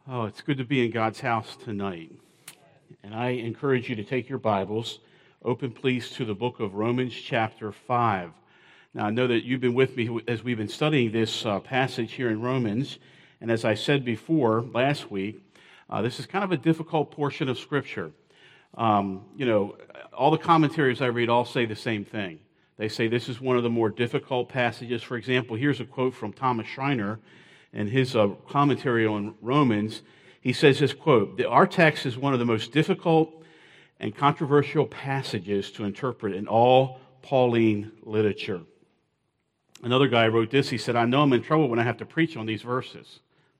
Oh, it's good to be in God's house tonight. And I encourage you to take your Bibles, open please to the book of Romans chapter 5. Now, I know that you've been with me as we've been studying this passage here in Romans. And as I said before last week, this is kind of a difficult portion of Scripture. All the commentaries I read all say the same thing. They say this is one of the more difficult passages. For example, here's a quote from Thomas Schreiner in his commentary on Romans. He says this quote, "Our text is one of the most difficult and controversial passages to interpret in all Pauline literature." Another guy wrote this. He said, "I know I'm in trouble when I have to preach on these verses."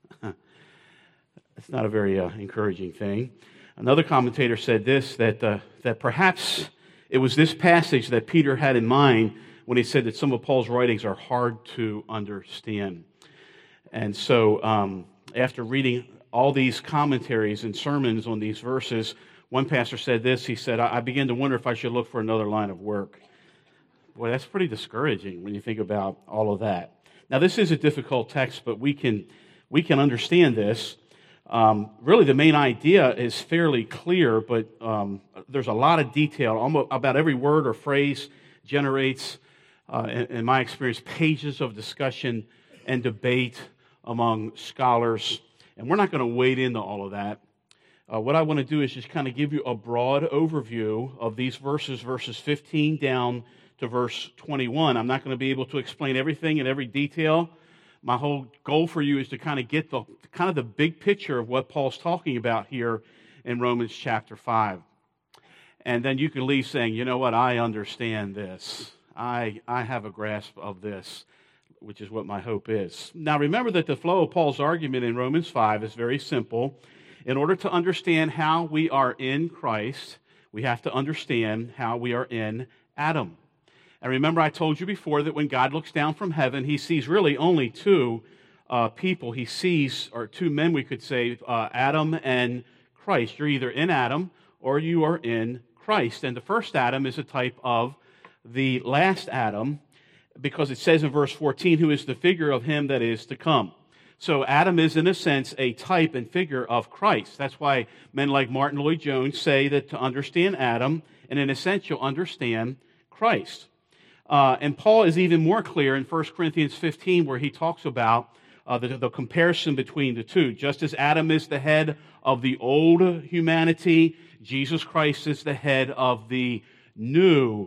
That's not a very encouraging thing. Another commentator said this, that perhaps it was this passage that Peter had in mind when he said that some of Paul's writings are hard to understand. And so after reading all these commentaries and sermons on these verses, one pastor said this. He said, I began to wonder if I should look for another line of work. Boy, that's pretty discouraging when you think about all of that. Now, this is a difficult text, but we can understand this. Really, the main idea is fairly clear, but there's a lot of detail. Almost about every word or phrase generates, in my experience, pages of discussion and debate among scholars, and we're not going to wade into all of that. What I want to do is just kind of give you a broad overview of these verses 15 down to verse 21. I'm not going to be able to explain everything in every detail. My whole goal for you is to kind of get the big picture of what Paul's talking about here in Romans chapter 5. And then you can leave saying, you know what, I understand this. I have a grasp of this, which is what my hope is. Now remember that the flow of Paul's argument in Romans 5 is very simple. In order to understand how we are in Christ, we have to understand how we are in Adam. And remember I told you before that when God looks down from heaven, he sees really only two people. He sees, or two men we could say, Adam and Christ. You're either in Adam or you are in Christ. And the first Adam is a type of the last Adam, because it says in verse 14, who is the figure of him that is to come. So Adam is, in a sense, a type and figure of Christ. That's why men like Martin Lloyd-Jones say that to understand Adam, and in a sense, you'll understand Christ. And Paul is even more clear in 1 Corinthians 15, where he talks about the comparison between the two. Just as Adam is the head of the old humanity, Jesus Christ is the head of the new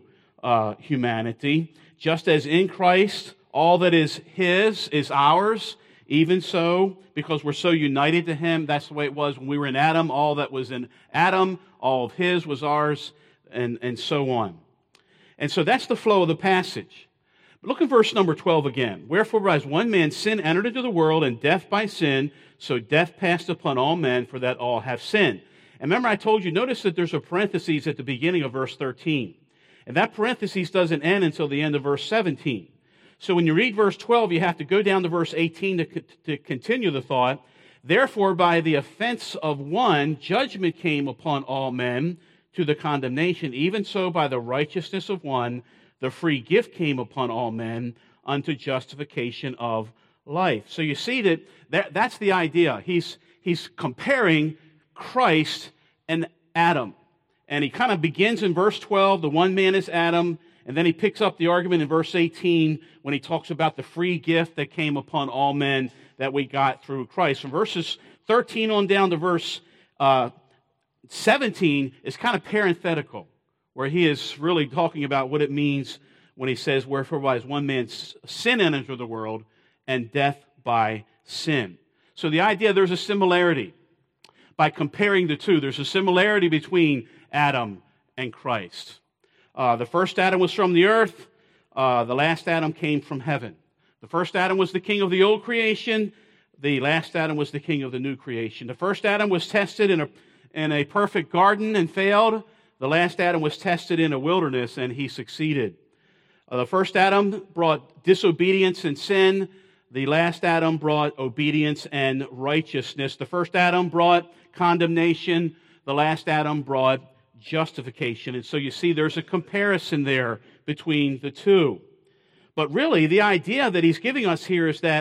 humanity. Just as in Christ, all that is his is ours, even so, because we're so united to him, that's the way it was when we were in Adam. All that was in Adam, all of his was ours, and so on. And so that's the flow of the passage. But look at verse number 12 again. Wherefore, as one man sin entered into the world, and death by sin, so death passed upon all men, for that all have sinned. And remember I told you, notice that there's a parenthesis at the beginning of verse 13. And that parenthesis doesn't end until the end of verse 17. So when you read verse 12, you have to go down to verse 18 to continue the thought. Therefore, by the offense of one, judgment came upon all men to the condemnation. Even so, by the righteousness of one, the free gift came upon all men unto justification of life. So you see that's the idea. He's comparing Christ and Adam. And he kind of begins in verse 12, the one man is Adam, and then he picks up the argument in verse 18 when he talks about the free gift that came upon all men that we got through Christ. From verses 13 on down to verse 17 is kind of parenthetical, where he is really talking about what it means when he says, wherefore by one man's sin entered the world, and death by sin. So the idea, there's a similarity. By comparing the two, there's a similarity between Adam and Christ. The first Adam was from the earth. The last Adam came from heaven. The first Adam was the king of the old creation. The last Adam was the king of the new creation. The first Adam was tested in a perfect garden and failed. The last Adam was tested in a wilderness and he succeeded. The first Adam brought disobedience and sin. The last Adam brought obedience and righteousness. The first Adam brought condemnation. The last Adam brought justification. And so you see there's a comparison there between the two. But really, the idea that he's giving us here is that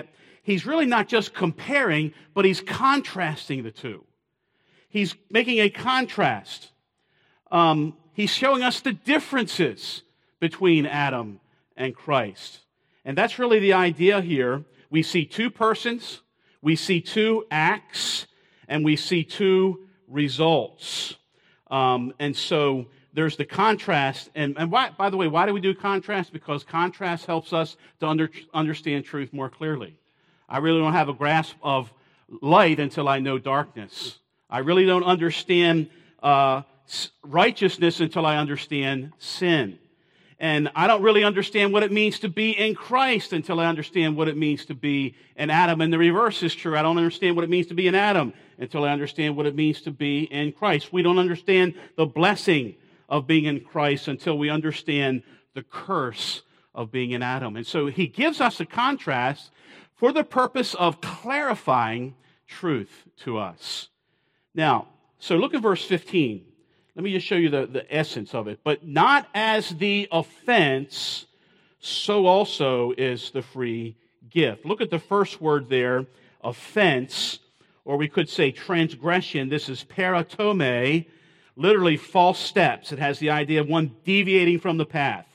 he's really not just comparing, but he's contrasting the two. He's making a contrast. He's showing us the differences between Adam and Christ. And that's really the idea here. We see two persons, we see two acts, and we see two results. And so there's the contrast. And why, by the way, why do we do contrast? Because contrast helps us to understand truth more clearly. I really don't have a grasp of light until I know darkness. I really don't understand righteousness until I understand sin. And I don't really understand what it means to be in Christ until I understand what it means to be in Adam. And the reverse is true. I don't understand what it means to be in Adam until I understand what it means to be in Christ. We don't understand the blessing of being in Christ until we understand the curse of being in Adam. And so he gives us a contrast for the purpose of clarifying truth to us. Now, so look at verse 15. Let me just show you the essence of it. But not as the offense, so also is the free gift. Look at the first word there, offense, or we could say transgression. This is paratome, literally false steps. It has the idea of one deviating from the path.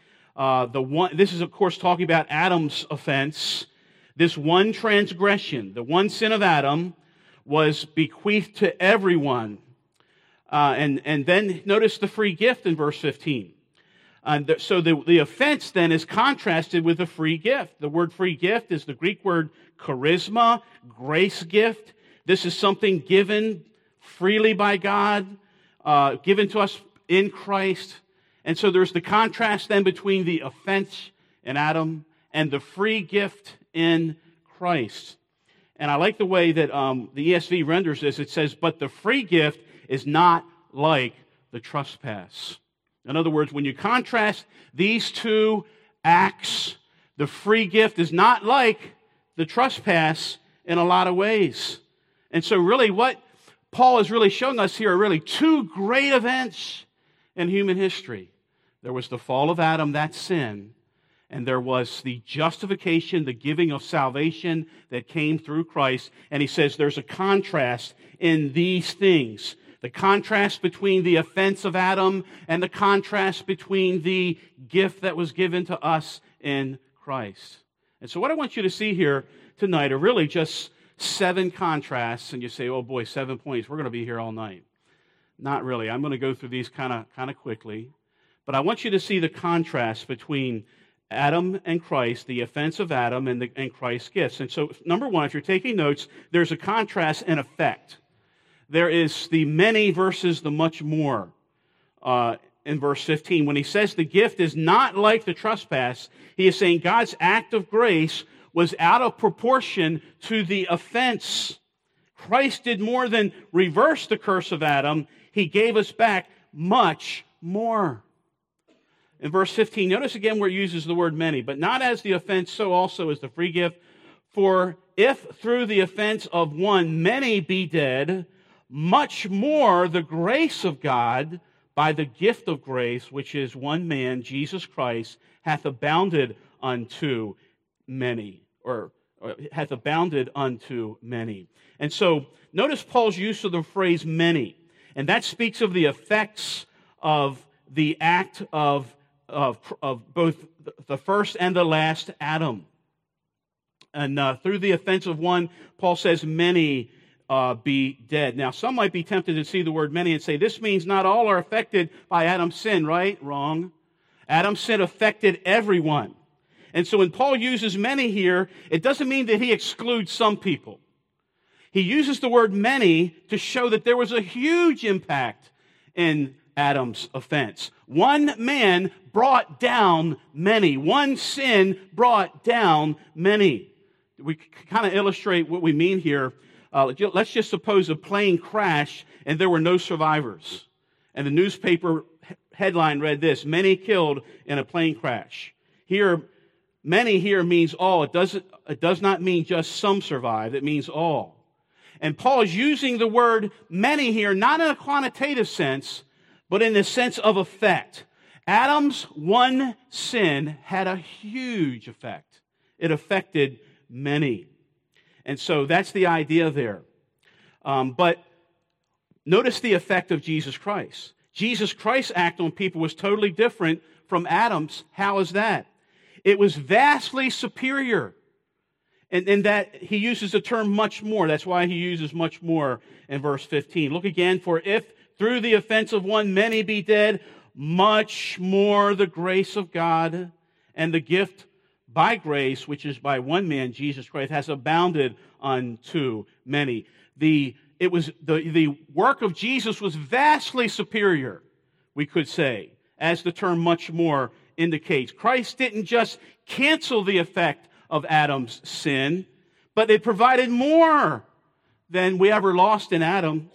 This is, of course, talking about Adam's offense. This one transgression, the one sin of Adam, was bequeathed to everyone. And then notice the free gift in verse 15. So the offense then is contrasted with the free gift. The word free gift is the Greek word charisma, grace gift. This is something given freely by God, given to us in Christ. And so there's the contrast then between the offense in Adam and the free gift in Christ. And I like the way that the ESV renders this. It says, but the free gift is not like the trespass. In other words, when you contrast these two acts, the free gift is not like the trespass in a lot of ways. And so really what Paul is really showing us here are really two great events in human history. There was the fall of Adam, that's sin, and there was the justification, the giving of salvation that came through Christ. And he says there's a contrast in these things. The contrast between the offense of Adam and the contrast between the gift that was given to us in Christ. And so what I want you to see here tonight are really just 7 contrasts. And you say, oh boy, 7 points. We're going to be here all night. Not really. I'm going to go through these kind of quickly. But I want you to see the contrast between Adam and Christ, the offense of Adam and Christ's gifts. And so, number one, if you're taking notes, there's a contrast in effect. There is the many versus the much more in verse 15. When he says the gift is not like the trespass, he is saying God's act of grace was out of proportion to the offense. Christ did more than reverse the curse of Adam. He gave us back much more. In verse 15, notice again where it uses the word many. But not as the offense, so also is the free gift. For if through the offense of one many be dead, much more the grace of God by the gift of grace, which is one man, Jesus Christ, hath abounded unto many, or hath abounded unto many. And so notice Paul's use of the phrase many, and that speaks of the effects of the act of both the first and the last Adam. And through the offense of one, Paul says many be dead. Now, some might be tempted to see the word many and say, this means not all are affected by Adam's sin, right? Wrong. Adam's sin affected everyone. And so when Paul uses many here, it doesn't mean that he excludes some people. He uses the word many to show that there was a huge impact in Adam's offense. One man brought down many. One sin brought down many. We kind of illustrate what we mean here. Let's just suppose a plane crashed and there were no survivors. And the newspaper headline read this: many killed in a plane crash. Here, many here means all. It does not mean just some survived. It means all. And Paul is using the word many here, not in a quantitative sense, but in the sense of effect. Adam's one sin had a huge effect. It affected many. And so that's the idea there. But notice the effect of Jesus Christ. Jesus Christ's act on people was totally different from Adam's. How is that? It was vastly superior. And that he uses the term much more. That's why he uses much more in verse 15. Look again, for if through the offense of one many be dead, much more the grace of God and the gift by grace, which is by one man, Jesus Christ, has abounded unto many. The work of Jesus was vastly superior, we could say, as the term much more indicates. Christ didn't just cancel the effect of Adam's sin, but it provided more than we ever lost in Adam.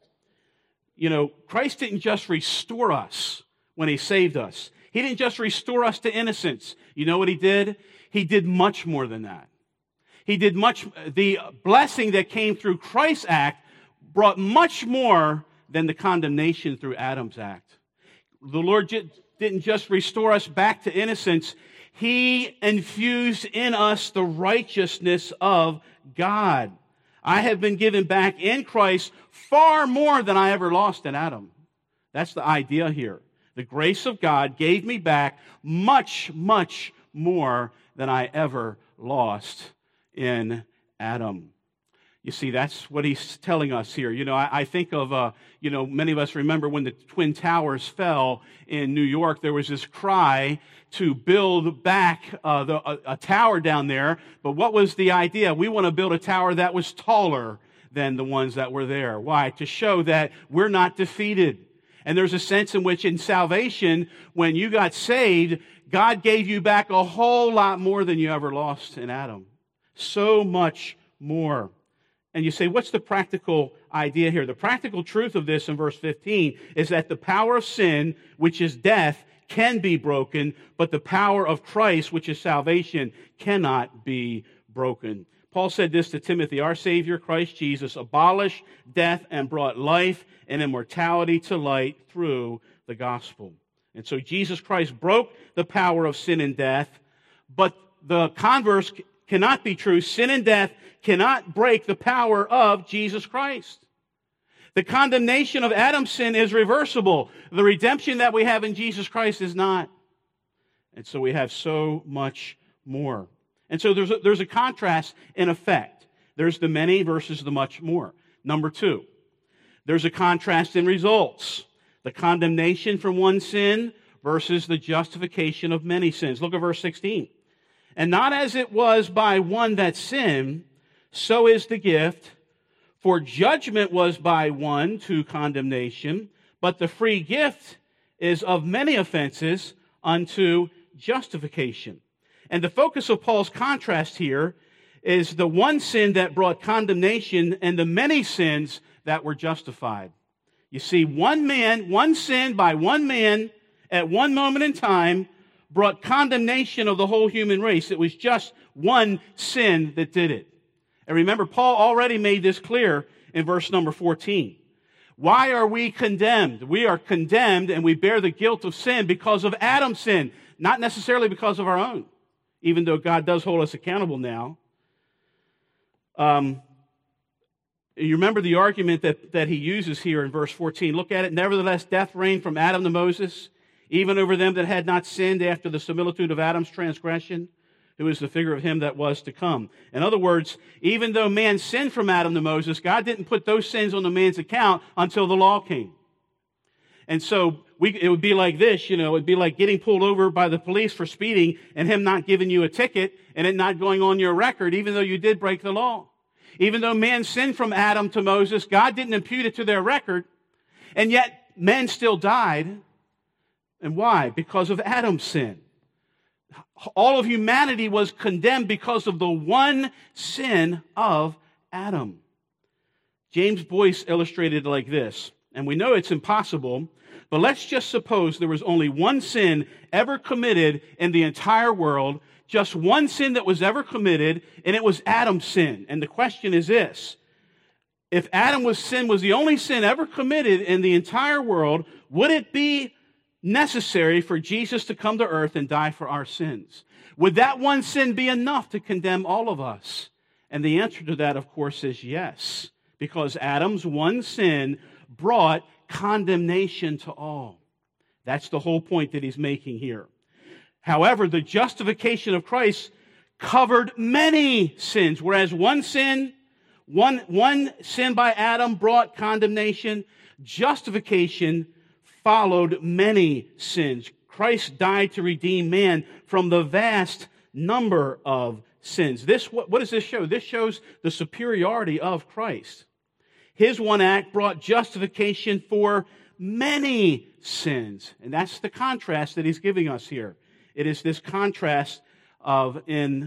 You know, Christ didn't just restore us when he saved us. He didn't just restore us to innocence. You know what he did? He did much more than that. He did much. The blessing that came through Christ's act brought much more than the condemnation through Adam's act. The Lord didn't just restore us back to innocence. He infused in us the righteousness of God. I have been given back in Christ far more than I ever lost in Adam. That's the idea here. The grace of God gave me back much, much more than I ever lost in Adam. You see, that's what he's telling us here. You know, I think of, many of us remember when the Twin Towers fell in New York, there was this cry to build back a tower down there. But what was the idea? We want to build a tower that was taller than the ones that were there. Why? To show that we're not defeated. And there's a sense in which in salvation, when you got saved, God gave you back a whole lot more than you ever lost in Adam. So much more. And you say, what's the practical idea here? The practical truth of this in verse 15 is that the power of sin, which is death, can be broken, but the power of Christ, which is salvation, cannot be broken. Paul said this to Timothy, our Savior, Christ Jesus, abolished death and brought life and immortality to light through the gospel. And so Jesus Christ broke the power of sin and death, but the converse cannot be true. Sin and death cannot break the power of Jesus Christ. The condemnation of Adam's sin is reversible. The redemption that we have in Jesus Christ is not. And so we have so much more. And so there's a contrast in effect. There's the many versus the much more. Number two, there's a contrast in results. The condemnation from one sin versus the justification of many sins. Look at verse 16. And not as it was by one that sinned, so is the gift. For judgment was by one to condemnation, but the free gift is of many offenses unto justification. And the focus of Paul's contrast here is the one sin that brought condemnation and the many sins that were justified. You see, one sin by one man at one moment in time brought condemnation of the whole human race. It was just one sin that did it. And remember, Paul already made this clear in verse number 14. Why are we condemned? We are condemned and we bear the guilt of sin because of Adam's sin, not necessarily because of our own, even though God does hold us accountable now. You remember the argument that he uses here in verse 14. Look at it. Nevertheless, death reigned from Adam to Moses, even over them that had not sinned after the similitude of Adam's transgression, who is the figure of him that was to come. In other words, even though man sinned from Adam to Moses, God didn't put those sins on the man's account until the law came. And so it would be like this, it would be like getting pulled over by the police for speeding and him not giving you a ticket and it not going on your record, even though you did break the law. Even though man sinned from Adam to Moses, God didn't impute it to their record, and yet men still died. And why? Because of Adam's sin. All of humanity was condemned because of the one sin of Adam. James Boyce illustrated it like this, and we know it's impossible, but let's just suppose there was only one sin ever committed in the entire world, just one sin that was ever committed, and it was Adam's sin. And the question is this: if Adam's sin was the only sin ever committed in the entire world, would it be necessary for Jesus to come to earth and die for our sins? Would that one sin be enough to condemn all of us? And the answer to that, of course, is yes, because Adam's one sin brought condemnation to all. That's the whole point that he's making here. However, the justification of Christ covered many sins, whereas one sin by Adam brought condemnation. Justification followed many sins. Christ died to redeem man from the vast number of sins. What does this show? This shows the superiority of Christ. His one act brought justification for many sins. And that's the contrast that he's giving us here. It is this contrast of in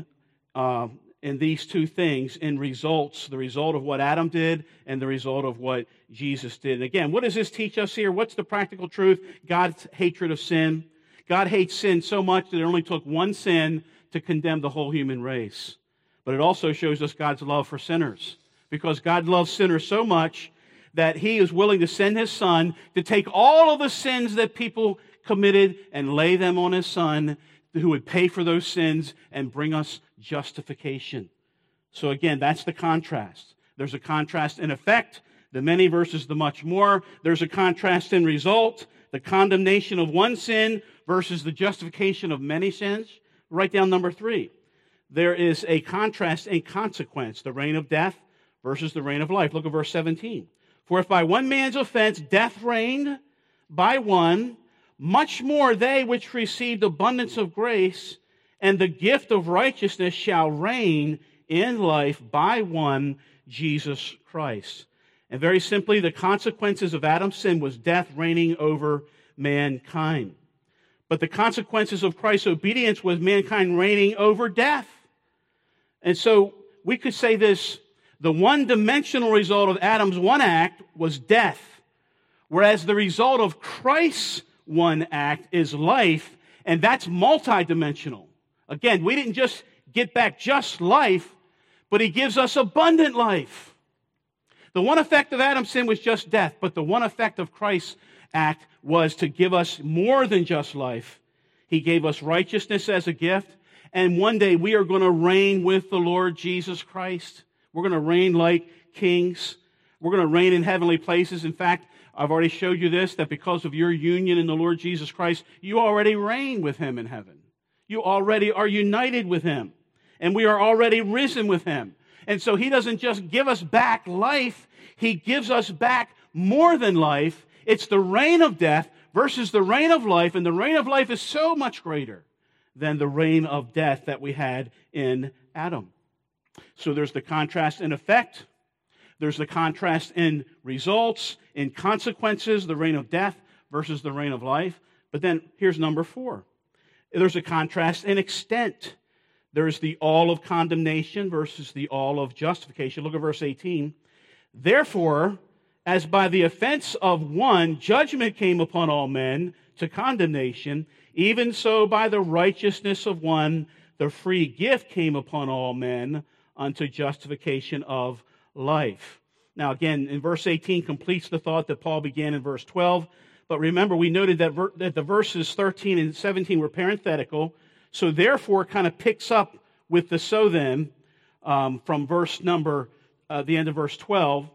these two things, in results, the result of what Adam did and the result of what Jesus did. And again, what does this teach us here? What's the practical truth? God's hatred of sin. God hates sin so much that it only took one sin to condemn the whole human race. But it also shows us God's love for sinners, because God loves sinners so much that he is willing to send his son to take all of the sins that people committed and lay them on his son, who would pay for those sins and bring us justification. So again, that's the contrast. There's a contrast in effect, the many versus the much more. There's a contrast in result, the condemnation of one sin versus the justification of many sins. Write down number 3. There is a contrast in consequence, the reign of death versus the reign of life. Look at verse 17. For if by one man's offense death reigned by one, much more they which received abundance of grace and the gift of righteousness shall reign in life by one, Jesus Christ. And very simply, the consequences of Adam's sin was death reigning over mankind. But the consequences of Christ's obedience was mankind reigning over death. And so we could say this: the one-dimensional result of Adam's one act was death, whereas the result of Christ's one act is life, and that's multidimensional. Again, we didn't just get back just life, but he gives us abundant life. The one effect of Adam's sin was just death, but the one effect of Christ's act was to give us more than just life. He gave us righteousness as a gift, and one day we are going to reign with the Lord Jesus Christ. We're going to reign like kings. We're going to reign in heavenly places. In fact, I've already showed you this, that because of your union in the Lord Jesus Christ, you already reign with him in heaven. You already are united with him, and we are already risen with him. And so he doesn't just give us back life, he gives us back more than life. It's the reign of death versus the reign of life, and the reign of life is so much greater than the reign of death that we had in Adam. So there's the contrast in effect, there's the contrast in results, in consequences, the reign of death versus the reign of life. But then here's number 4. There's a contrast in extent. There's the all of condemnation versus the all of justification. Look at verse 18. Therefore, as by the offense of one, judgment came upon all men to condemnation, even so by the righteousness of one, the free gift came upon all men unto justification of life. Now again, in verse 18 completes the thought that Paul began in verse 12. But remember, we noted that the verses 13 and 17 were parenthetical. So therefore kind of picks up with the so then from verse number, the end of verse 12,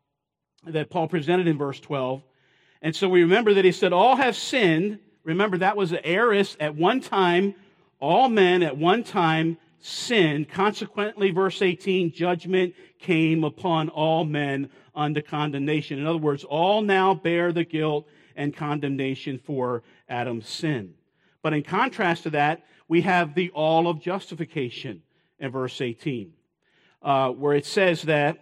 that Paul presented in verse 12. And so we remember that he said, all have sinned. Remember, that was the aorist at one time. All men at one time sinned. Consequently, verse 18, judgment came upon all men unto condemnation. In other words, all now bear the guilt and condemnation for Adam's sin. But in contrast to that, we have the all of justification in verse 18, where it says that,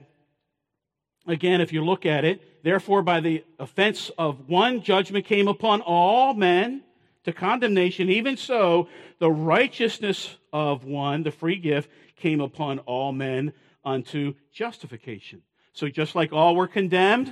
again, if you look at it, therefore by the offense of one, judgment came upon all men to condemnation. Even so, the righteousness of one, the free gift, came upon all men unto justification. So just like all were condemned,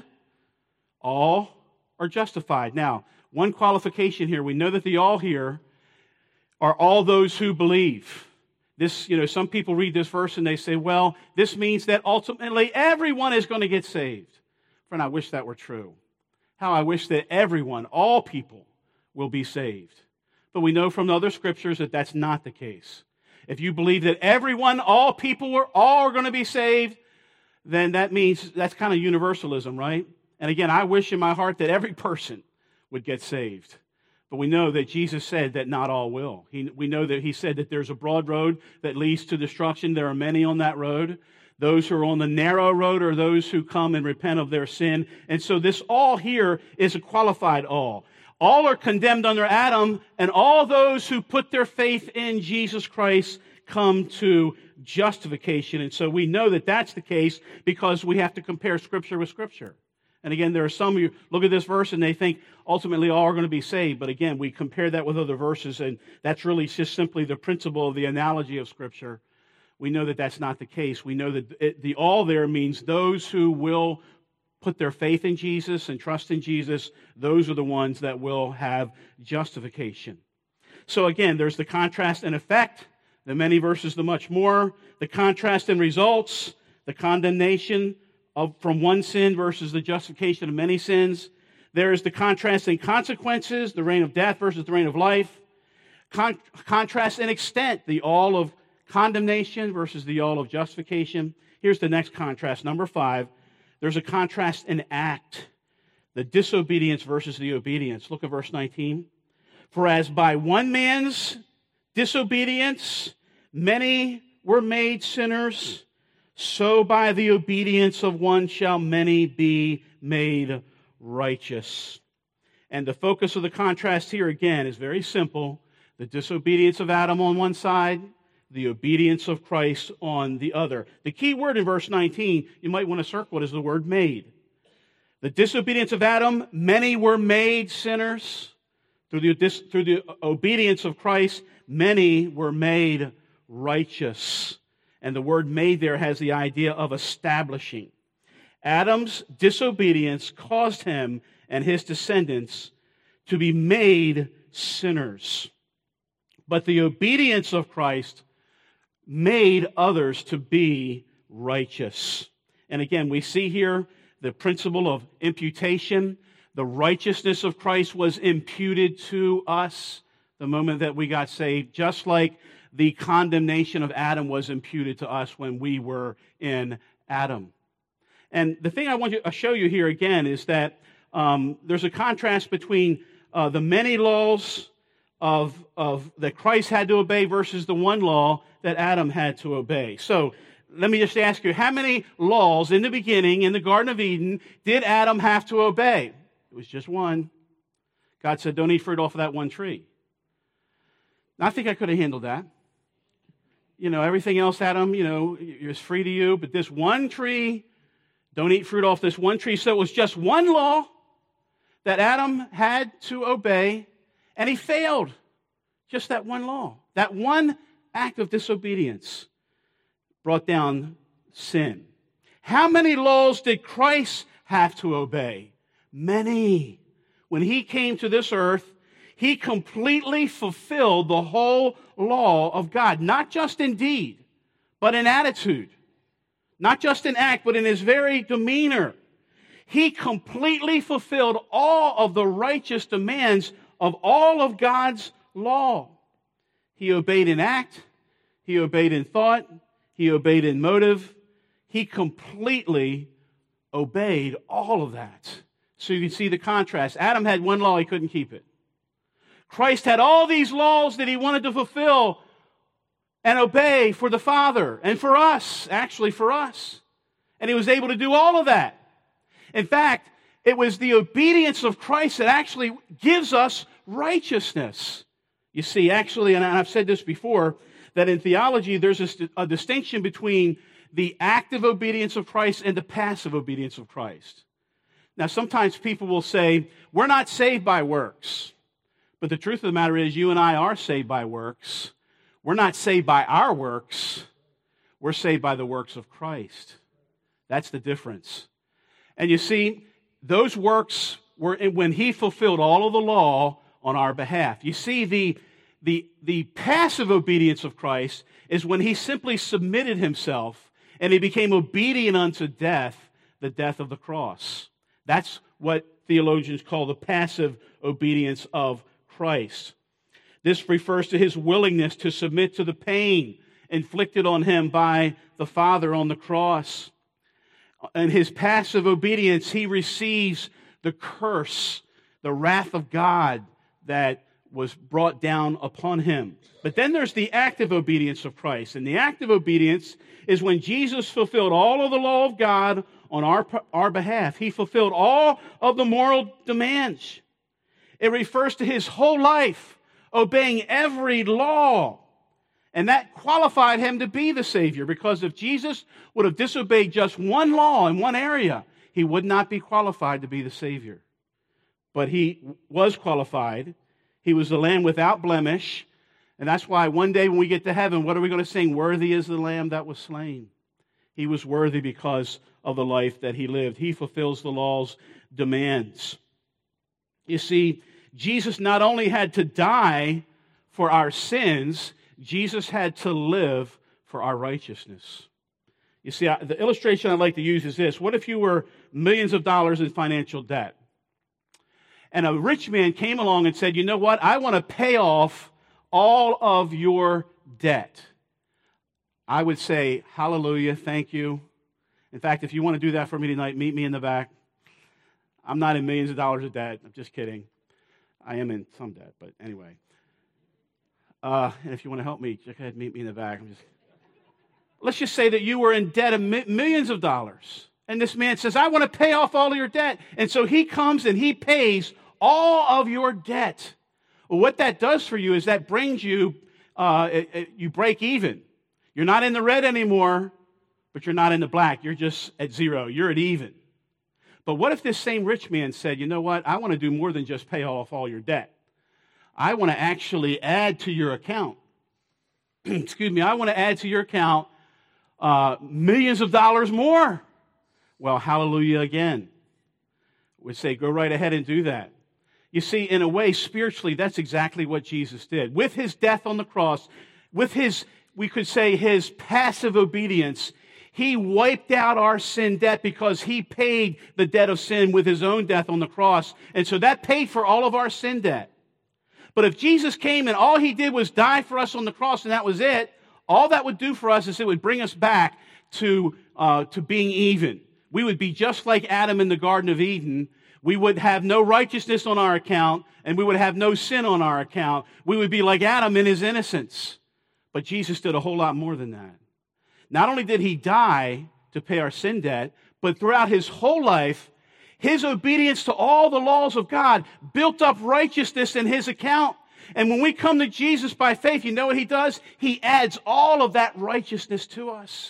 all are justified. Now, one qualification here. We know that the all here are all those who believe. This, some people read this verse and they say, well, this means that ultimately everyone is going to get saved. Friend, I wish that were true. How I wish that everyone, all people, will be saved. But we know from other scriptures that that's not the case. If you believe that everyone, all people, all are going to be saved, then that means that's kind of universalism, right? And again, I wish in my heart that every person would get saved. But we know that Jesus said that not all will. We know that he said that there's a broad road that leads to destruction. There are many on that road. Those who are on the narrow road are those who come and repent of their sin. And so this all here is a qualified all. All are condemned under Adam, and all those who put their faith in Jesus Christ come to justification. And so we know that that's the case because we have to compare Scripture with Scripture. And again, there are some who look at this verse and they think ultimately all are going to be saved. But again, we compare that with other verses, and that's really just simply the principle of the analogy of Scripture. We know that that's not the case. We know that the all there means those who will put their faith in Jesus and trust in Jesus, those are the ones that will have justification. So again, there's the contrast in effect, the many versus the much more, the contrast in results, the condemnation from one sin versus the justification of many sins. There is the contrast in consequences, the reign of death versus the reign of life. Contrast in extent, the all of condemnation versus the all of justification. Here's the next contrast, number 5. There's a contrast in act, the disobedience versus the obedience. Look at verse 19. For as by one man's disobedience many were made sinners, so by the obedience of one shall many be made righteous. And the focus of the contrast here again is very simple. The disobedience of Adam on one side, the obedience of Christ on the other. The key word in verse 19, you might want to circle it, is the word made. The disobedience of Adam, many were made sinners. Through the obedience of Christ, many were made righteous. And the word made there has the idea of establishing. Adam's disobedience caused him and his descendants to be made sinners. But the obedience of Christ made others to be righteous. And again, we see here the principle of imputation. The righteousness of Christ was imputed to us the moment that we got saved, just like the condemnation of Adam was imputed to us when we were in Adam. And the thing I want to show you here again is that there's a contrast between the many laws that Christ had to obey versus the one law that Adam had to obey. So let me just ask you, how many laws in the beginning in the Garden of Eden did Adam have to obey? It was just one. God said, don't eat fruit off of that one tree. Now, I think I could have handled that. Everything else, Adam, it's free to you, but this one tree, don't eat fruit off this one tree. So it was just one law that Adam had to obey, and he failed. Just that one law. That one act of disobedience brought down sin. How many laws did Christ have to obey? Many. When he came to this earth, he completely fulfilled the whole law of God, not just in deed, but in attitude. Not just in act, but in his very demeanor. He completely fulfilled all of the righteous demands of all of God's law. He obeyed in act, he obeyed in thought, he obeyed in motive. He completely obeyed all of that. So you can see the contrast. Adam had one law, he couldn't keep it. Christ had all these laws that he wanted to fulfill and obey for the Father and for us, actually for us. And he was able to do all of that. In fact, it was the obedience of Christ that actually gives us righteousness. You see, actually, and I've said this before, that in theology there's a distinction between the active obedience of Christ and the passive obedience of Christ. Now, sometimes people will say, we're not saved by works. But the truth of the matter is, you and I are saved by works. We're not saved by our works. We're saved by the works of Christ. That's the difference. And you see, those works were when he fulfilled all of the law on our behalf. You see, the passive obedience of Christ is when he simply submitted himself and he became obedient unto death, the death of the cross. That's what theologians call the passive obedience of Christ. This refers to his willingness to submit to the pain inflicted on him by the Father on the cross. In his passive obedience, he receives the curse, the wrath of God that was brought down upon him. But then there's the active obedience of Christ. And the active obedience is when Jesus fulfilled all of the law of God on our behalf. He fulfilled all of the moral demands. It refers to his whole life, obeying every law. And that qualified him to be the Savior, because if Jesus would have disobeyed just one law in one area, he would not be qualified to be the Savior. But he was qualified. He was the Lamb without blemish. And that's why one day when we get to heaven, what are we going to sing? Worthy is the Lamb that was slain. He was worthy because of the life that he lived. He fulfills the law's demands. You see, Jesus not only had to die for our sins, Jesus had to live for our righteousness. You see, the illustration I'd like to use is this. What if you were millions of dollars in financial debt? And a rich man came along and said, you know what? I want to pay off all of your debt. I would say, hallelujah, thank you. In fact, if you want to do that for me tonight, meet me in the back. I'm not in millions of dollars of debt. I'm just kidding. I am in some debt, but anyway. And if you want to help me, go ahead, meet me in the back. Let's just say that you were in debt of millions of dollars. And this man says, I want to pay off all of your debt. And so he comes and he pays all of your debt. Well, what that does for you is that brings you, you break even. You're not in the red anymore, but you're not in the black. You're just at zero. You're at even. But what if this same rich man said, you know what? I want to do more than just pay off all your debt. I want to actually add to your account. Excuse me. I want to add to your account millions of dollars more. Well, hallelujah again. We'd say, go right ahead and do that. You see, in a way, spiritually, that's exactly what Jesus did. With his death on the cross, with his, we could say, his passive obedience, he wiped out our sin debt because he paid the debt of sin with his own death on the cross. And so that paid for all of our sin debt. But if Jesus came and all he did was die for us on the cross and that was it, all that would do for us is it would bring us back to being even. We would be just like Adam in the Garden of Eden. We would have no righteousness on our account, and we would have no sin on our account. We would be like Adam in his innocence. But Jesus did a whole lot more than that. Not only did he die to pay our sin debt, but throughout his whole life, his obedience to all the laws of God built up righteousness in his account. And when we come to Jesus by faith, you know what he does? He adds all of that righteousness to us.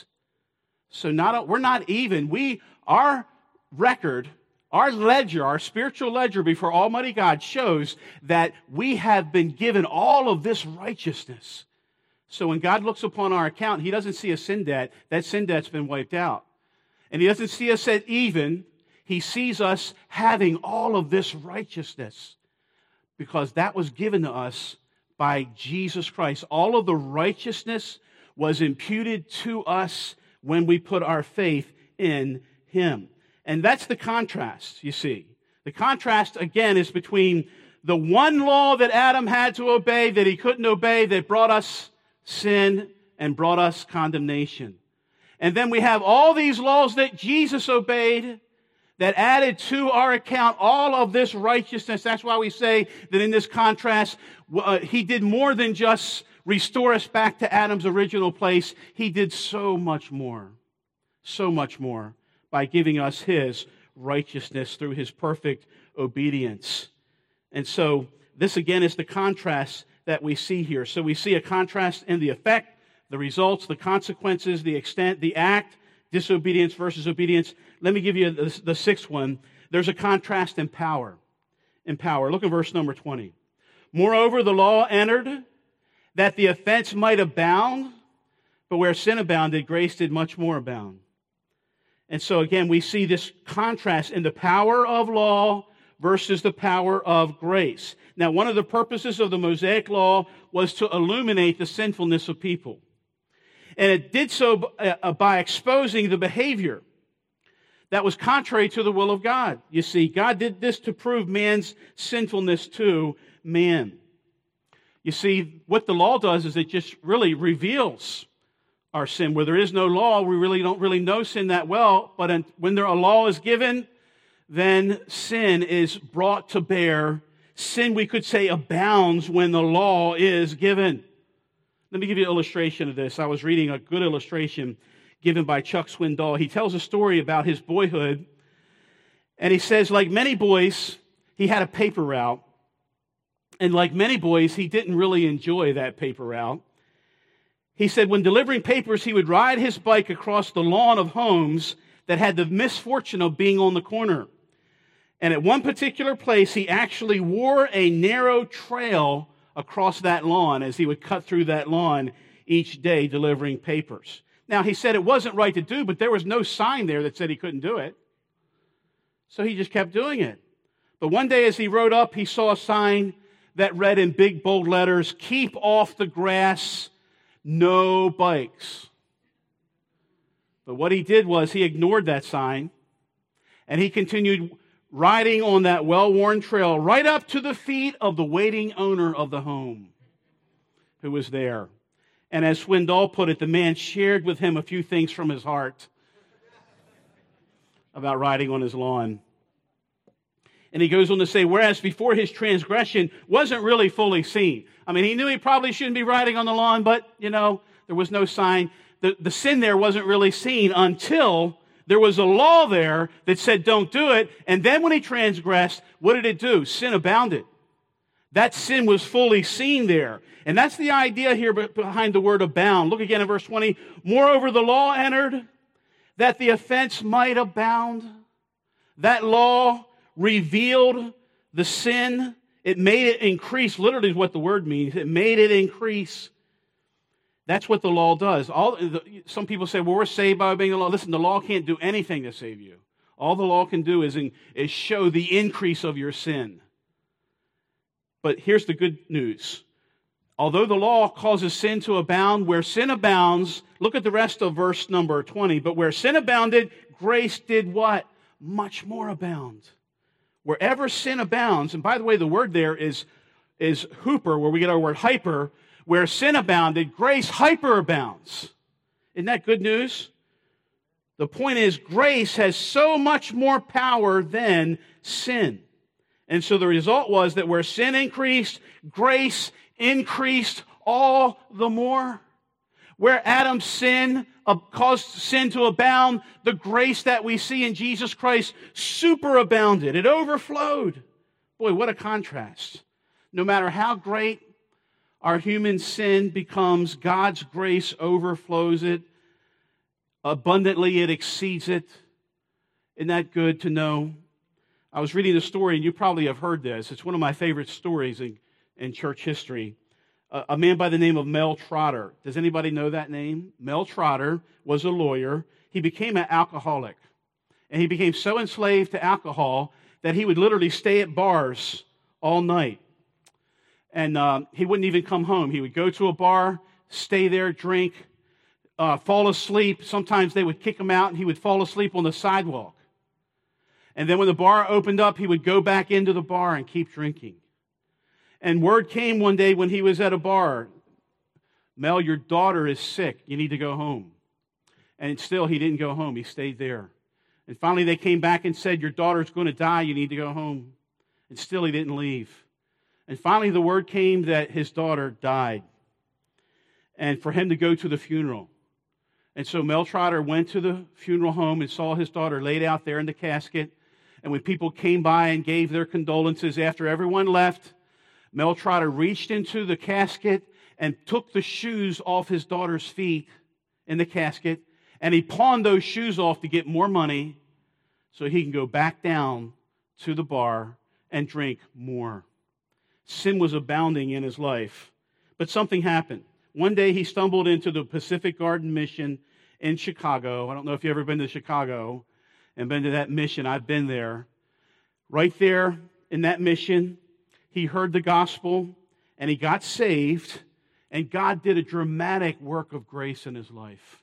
So we're not even. Our record, our ledger, our spiritual ledger before Almighty God shows that we have been given all of this righteousness. So when God looks upon our account, he doesn't see a sin debt. That sin debt's been wiped out. And he doesn't see us at even. He sees us having all of this righteousness because that was given to us by Jesus Christ. All of the righteousness was imputed to us when we put our faith in him. And that's the contrast, you see. The contrast, again, is between the one law that Adam had to obey that he couldn't obey that brought us sin and brought us condemnation. And then we have all these laws that Jesus obeyed that added to our account all of this righteousness. That's why we say that in this contrast, he did more than just restore us back to Adam's original place. He did so much more by giving us his righteousness through his perfect obedience. And so this again is the contrast that we see here. So we see a contrast in the effect, the results, the consequences, the extent, the act, disobedience versus obedience. Let me give you the sixth one. There's a contrast in power. Look at verse number 20. Moreover, the law entered that the offense might abound, but where sin abounded, grace did much more abound. And so again, we see this contrast in the power of law versus the power of grace. Now, one of the purposes of the Mosaic law was to illuminate the sinfulness of people. And it did so by exposing the behavior that was contrary to the will of God. You see, God did this to prove man's sinfulness to man. You see, what the law does is it just really reveals our sin. Where there is no law, we really don't really know sin that well. But when a law is given, then sin is brought to bear. Sin, we could say, abounds when the law is given. Let me give you an illustration of this. I was reading a good illustration given by Chuck Swindoll. He tells a story about his boyhood. And he says, like many boys, he had a paper route. And like many boys, he didn't really enjoy that paper route. He said when delivering papers, he would ride his bike across the lawn of homes that had the misfortune of being on the corner. And at one particular place, he actually wore a narrow trail across that lawn as he would cut through that lawn each day delivering papers. Now, he said it wasn't right to do, but there was no sign there that said he couldn't do it. So he just kept doing it. But one day as he rode up, he saw a sign that read in big bold letters, "Keep off the grass, no bikes." But what he did was he ignored that sign and he continued riding on that well-worn trail right up to the feet of the waiting owner of the home who was there. And as Swindoll put it, the man shared with him a few things from his heart about riding on his lawn. And he goes on to say, whereas before his transgression wasn't really fully seen. I mean, he knew he probably shouldn't be riding on the lawn, but, there was no sign. The sin there wasn't really seen until there was a law there that said don't do it. And then when he transgressed, what did it do? Sin abounded. That sin was fully seen there. And that's the idea here behind the word abound. Look again in verse 20. Moreover, the law entered that the offense might abound. That law revealed the sin. It made it increase. Literally is what the word means. It made it increase. That's what the law does. Some people say, well, we're saved by obeying the law. Listen, the law can't do anything to save you. All the law can do is show the increase of your sin. But here's the good news. Although the law causes sin to abound, where sin abounds, look at the rest of verse number 20. But where sin abounded, grace did what? Much more abound. Wherever sin abounds, and by the way, the word there is hooper, where we get our word hyper. Where sin abounded, grace hyperabounds. Isn't that good news? The point is, grace has so much more power than sin. And so the result was that where sin increased, grace increased all the more. Where Adam's sin caused sin to abound, the grace that we see in Jesus Christ superabounded. It overflowed. Boy, what a contrast. No matter how great our human sin becomes, God's grace overflows it. Abundantly, it exceeds it. Isn't that good to know? I was reading a story, and you probably have heard this. It's one of my favorite stories in church history. A man by the name of Mel Trotter. Does anybody know that name? Mel Trotter was a lawyer. He became an alcoholic. And he became so enslaved to alcohol that he would literally stay at bars all night. And he wouldn't even come home. He would go to a bar, stay there, drink, fall asleep. Sometimes they would kick him out, and he would fall asleep on the sidewalk. And then when the bar opened up, he would go back into the bar and keep drinking. And word came one day when he was at a bar, Mel, your daughter is sick. You need to go home. And still, he didn't go home. He stayed there. And finally, they came back and said, your daughter's going to die. You need to go home. And still, he didn't leave. And finally, the word came that his daughter died. And for him to go to the funeral. And so Mel Trotter went to the funeral home and saw his daughter laid out there in the casket. And when people came by and gave their condolences after everyone left, Mel Trotter reached into the casket and took the shoes off his daughter's feet in the casket. And he pawned those shoes off to get more money so he can go back down to the bar and drink more. Sin was abounding in his life. But something happened. One day he stumbled into the Pacific Garden Mission in Chicago. I don't know if you've ever been to Chicago and been to that mission. I've been there. Right there in that mission, he heard the gospel and he got saved, and God did a dramatic work of grace in his life.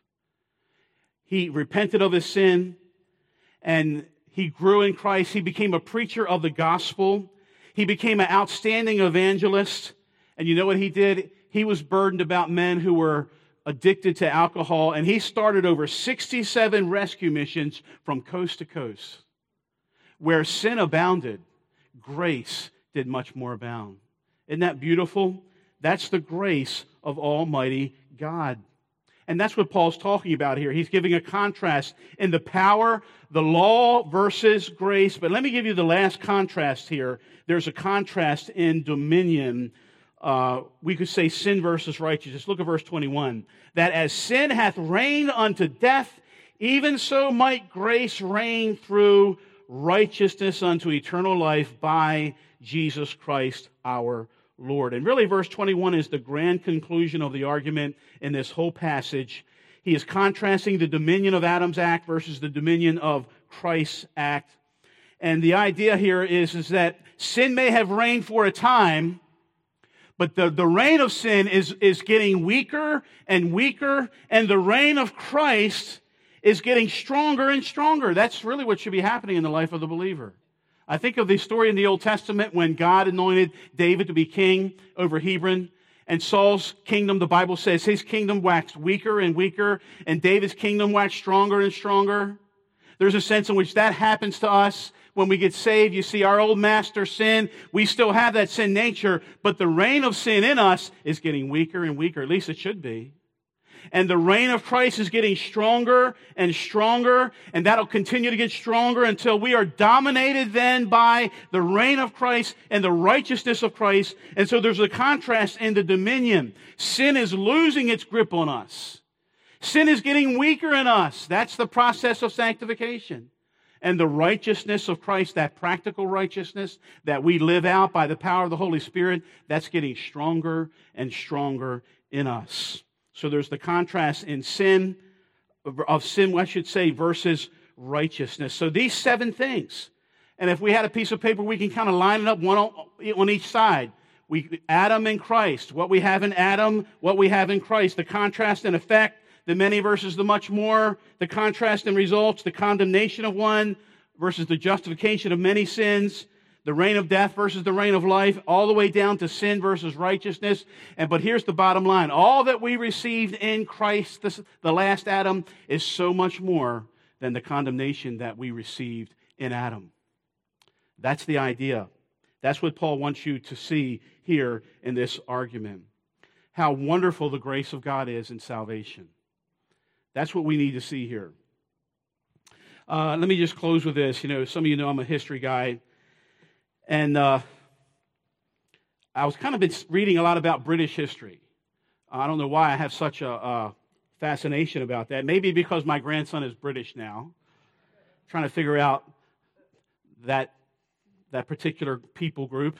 He repented of his sin and he grew in Christ. He became a preacher of the gospel. He became an outstanding evangelist, And you know what he did? He was burdened about men who were addicted to alcohol, and he started over 67 rescue missions from coast to coast. Where sin abounded, grace did much more abound. Isn't that beautiful? That's the grace of Almighty God. And that's what Paul's talking about here. He's giving a contrast in the power, the law versus grace. But let me give you the last contrast here. There's a contrast in dominion. We could say sin versus righteousness. Look at verse 21. That as sin hath reigned unto death, even so might grace reign through righteousness unto eternal life by Jesus Christ our Lord. And really, verse 21 is the grand conclusion of the argument in this whole passage. He is contrasting the dominion of Adam's act versus the dominion of Christ's act. And the idea here is that sin may have reigned for a time, but the reign of sin is getting weaker and weaker, and the reign of Christ is getting stronger and stronger. That's really what should be happening in the life of the believer. I think of the story in the Old Testament when God anointed David to be king over Hebron, and Saul's kingdom, the Bible says, his kingdom waxed weaker and weaker, and David's kingdom waxed stronger and stronger. There's a sense in which that happens to us when we get saved. You see, our old master sin, we still have that sin nature, but the reign of sin in us is getting weaker and weaker. At least it should be. And the reign of Christ is getting stronger and stronger, and that'll continue to get stronger until we are dominated then by the reign of Christ and the righteousness of Christ. And so there's a contrast in the dominion. Sin is losing its grip on us. Sin is getting weaker in us. That's the process of sanctification. And the righteousness of Christ, that practical righteousness that we live out by the power of the Holy Spirit, that's getting stronger and stronger in us. So there's the contrast in sin, I should say, versus righteousness. So these 7 things. And if we had a piece of paper, we can kind of line it up one on each side. Adam and Christ, what we have in Adam, what we have in Christ, the contrast and effect, the many versus the much more, the contrast and results, the condemnation of one versus the justification of many sins, the reign of death versus the reign of life, all the way down to sin versus righteousness. But here's the bottom line. All that we received in Christ, the last Adam, is so much more than the condemnation that we received in Adam. That's the idea. That's what Paul wants you to see here in this argument. How wonderful the grace of God is in salvation. That's what we need to see here. Let me just close with this. Some of you know I'm a history guy. And I was kind of been reading a lot about British history. I don't know why I have such a fascination about that. Maybe because my grandson is British now. Trying to figure out that particular people group.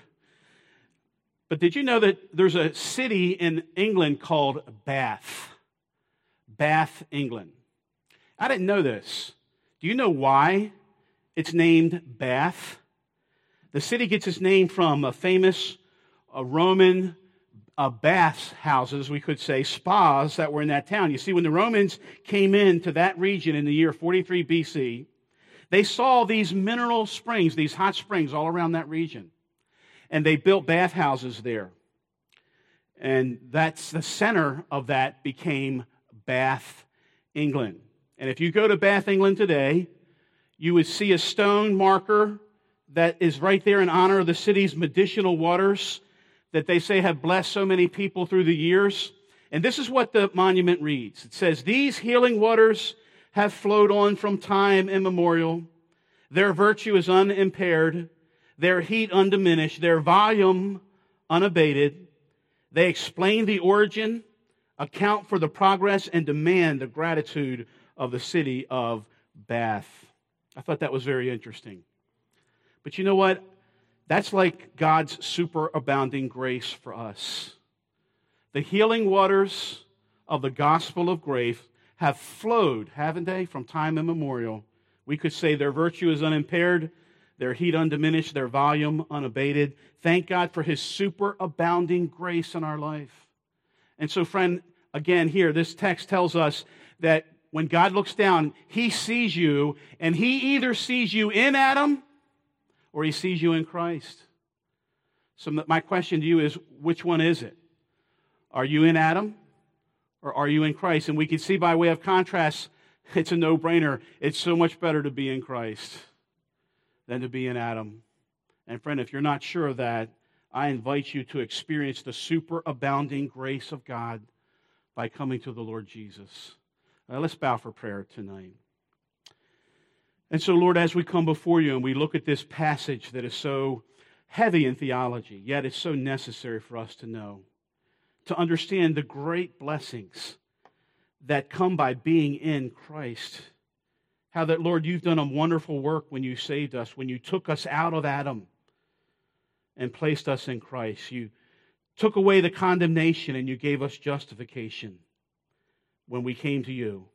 But did you know that there's a city in England called Bath? Bath, England. I didn't know this. Do you know why it's named Bath? The city gets its name from a famous Roman bath houses, we could say, spas that were in that town. You see, when the Romans came into that region in the year 43 BC, they saw these mineral springs, these hot springs all around that region. And they built bathhouses there. And that's the center of that became Bath, England. And if you go to Bath, England today, you would see a stone marker that is right there in honor of the city's medicinal waters that they say have blessed so many people through the years. And this is what the monument reads. It says, "These healing waters have flowed on from time immemorial. Their virtue is unimpaired, their heat undiminished, their volume unabated. They explain the origin, account for the progress, and demand the gratitude of the city of Bath." I thought that was very interesting. But you know what? That's like God's superabounding grace for us. The healing waters of the gospel of grace have flowed, haven't they, from time immemorial. We could say their virtue is unimpaired, their heat undiminished, their volume unabated. Thank God for His superabounding grace in our life. And so, friend, again here, this text tells us that when God looks down, He sees you, and He either sees you in Adam or He sees you in Christ. So my question to you is, which one is it? Are you in Adam or are you in Christ? And we can see by way of contrast, it's a no-brainer. It's so much better to be in Christ than to be in Adam. And friend, if you're not sure of that, I invite you to experience the superabounding grace of God by coming to the Lord Jesus. Let's bow for prayer tonight. And so, Lord, as we come before you and we look at this passage that is so heavy in theology, yet it's so necessary for us to know, to understand the great blessings that come by being in Christ. How that, Lord, you've done a wonderful work when you saved us, when you took us out of Adam and placed us in Christ. You took away the condemnation and you gave us justification when we came to you.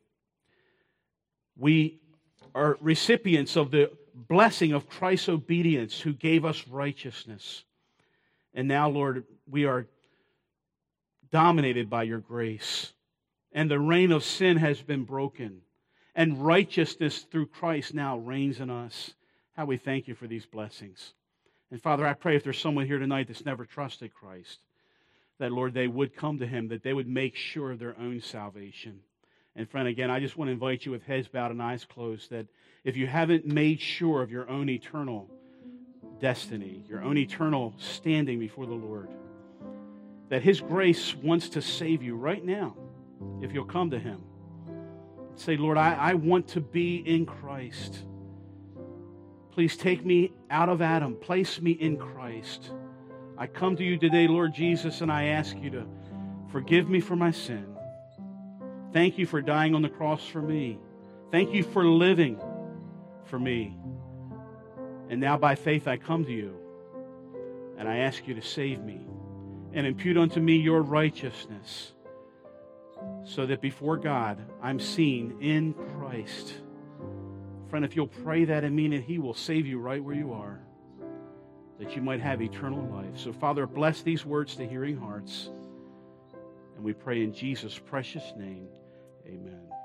We are recipients of the blessing of Christ's obedience who gave us righteousness. And now, Lord, we are dominated by your grace. And the reign of sin has been broken. And righteousness through Christ now reigns in us. How we thank you for these blessings. And Father, I pray if there's someone here tonight that's never trusted Christ, that, Lord, they would come to him, that they would make sure of their own salvation. And friend, again, I just want to invite you with heads bowed and eyes closed, that if you haven't made sure of your own eternal destiny, your own eternal standing before the Lord, that his grace wants to save you right now, if you'll come to him. Say, Lord, I want to be in Christ. Please take me out of Adam. Place me in Christ. I come to you today, Lord Jesus, and I ask you to forgive me for my sin. Thank you for dying on the cross for me. Thank you for living for me. And now by faith I come to you, and I ask you to save me and impute unto me your righteousness, so that before God I'm seen in Christ. Friend, if you'll pray that and mean it, he will save you right where you are, that you might have eternal life. So, Father, bless these words to hearing hearts. And we pray in Jesus' precious name, amen.